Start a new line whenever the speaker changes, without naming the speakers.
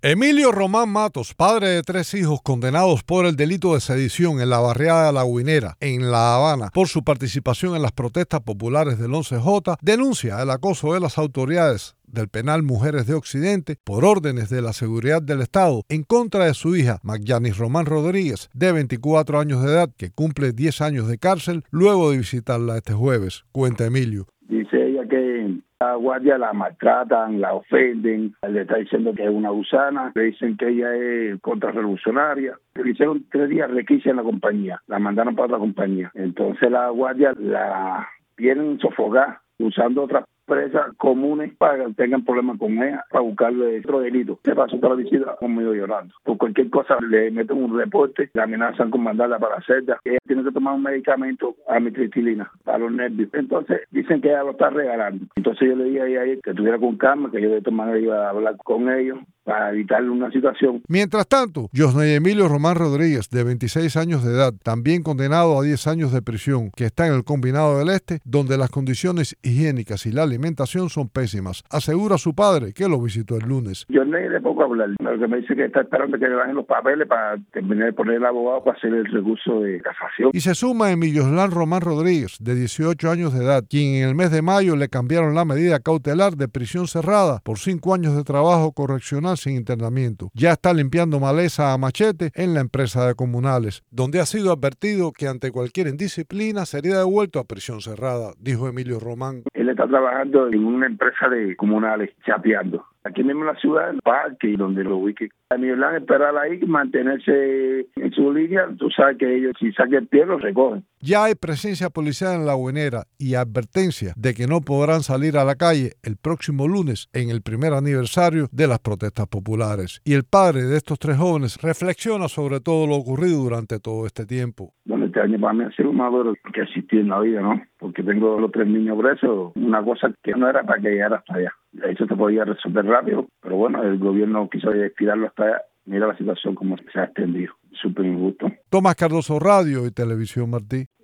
Emilio Román Matos, padre de 3 hijos condenados por el delito de sedición en la barriada La Guinera, en La Habana, por su participación en las protestas populares del 11J, denuncia el acoso de las autoridades del penal Mujeres de Occidente por órdenes de la seguridad del Estado en contra de su hija Magyanis Román Rodríguez, de 24 años de edad, que cumple 10 años de cárcel luego de visitarla este jueves, cuenta Emilio.
Dice ella que la guardia la maltratan, la ofenden, le está diciendo que es una gusana, le dicen que ella es contrarrevolucionaria. Le hicieron 3 días requisa en la compañía, la mandaron para otra compañía. Entonces la guardia la quieren sofocar usando otras presas comunes para que tengan problemas con ella, para buscarle otro delito. Se pasó toda la visita conmigo llorando. Por cualquier cosa le meten un reporte, la amenazan con mandarla para la celda. Ella tiene que tomar un medicamento, amitriptilina, para los nervios. Entonces dicen que ella lo está regalando. Entonces yo le dije a ella que tuviera con calma, que yo de todas maneras iba a hablar con ellos para evitarle una situación.
Mientras tanto, Josney Emilio Román Rodríguez, de 26 años de edad, también condenado a 10 años de prisión, que está en el Combinado del Este, donde las condiciones higiénicas y la alimentación son pésimas, asegura su padre, que lo visitó el lunes.
Josney de poco hablar, lo que me dice que está esperando que le bajen los papeles para terminar de poner el abogado para hacer el recurso de casación.
Y se suma Emilio Román Rodríguez, de 18 años de edad, quien en el mes de mayo le cambiaron la medida cautelar de prisión cerrada por 5 años de trabajo correccional sin internamiento. Ya está limpiando maleza a machete en la empresa de comunales, donde ha sido advertido que ante cualquier indisciplina sería devuelto a prisión cerrada, dijo Emilio Román.
Él está trabajando en una empresa de comunales, chapeando. Aquí mismo en la ciudad, en el parque, donde lo ubique. A mi plan esperar ahí, mantenerse en su línea. Tú sabes que ellos, si sacan el pie, los recogen.
Ya hay presencia policial en La Guinera y advertencia de que no podrán salir a la calle el próximo lunes en el primer aniversario de las protestas populares. Y el padre de estos 3 jóvenes reflexiona sobre todo lo ocurrido durante todo este tiempo.
Bueno, este año para mí ha sido un maduro que existí en la vida, ¿no? Porque tengo los 3 niños presos, una cosa que no era para que llegara hasta allá. Eso se podía resolver rápido, pero bueno, el gobierno quiso estirarlo hasta allá. Mira la situación como se ha extendido, súper injusto.
Tomás Cardoso, Radio y Televisión Martí.